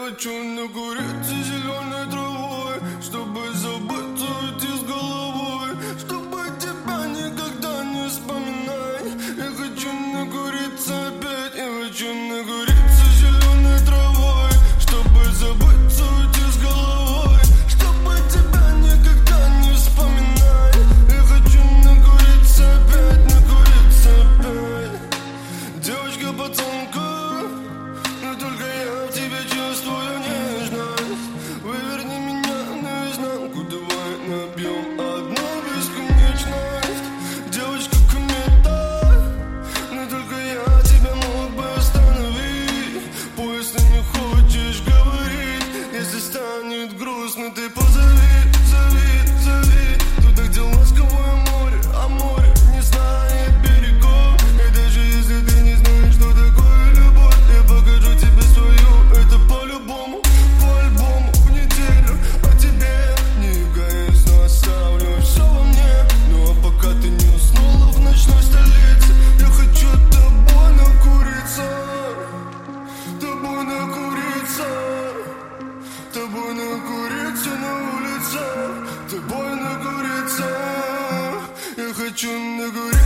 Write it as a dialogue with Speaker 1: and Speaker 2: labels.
Speaker 1: хочу накуриться зеленой травой, чтобы забыть уйти с головой, чтобы тебя никогда не вспоминать. Я хочу накуриться опять, я хочу накуриться зеленой травой, чтобы забыть уйти с головой, чтобы тебя никогда не вспоминать. Я хочу накуриться опять, накуриться опять. Девочка, пацанка, но только я в тебе чувствую нежность. Выверни меня наизнанку, давай набьем одну бесконечность. Девочка, комета, но только я тебя мог бы остановить. Пусть ты не хочешь говорить, если станет грустно, ты позови, зови, зови туда, где ласковое море, а море не знает берегов. И даже если ты не знаешь, что такое любовь, я покажу тебе свою, это по-любому, по-альбому в неделю. А тебе неэгоистно оставлю все во мне. Ну а пока ты не уснула в ночной столице, я хочу тобой накуриться, тобой накуриться, тобой накуриться на улице, тобой накуриться. Я хочу накуриться.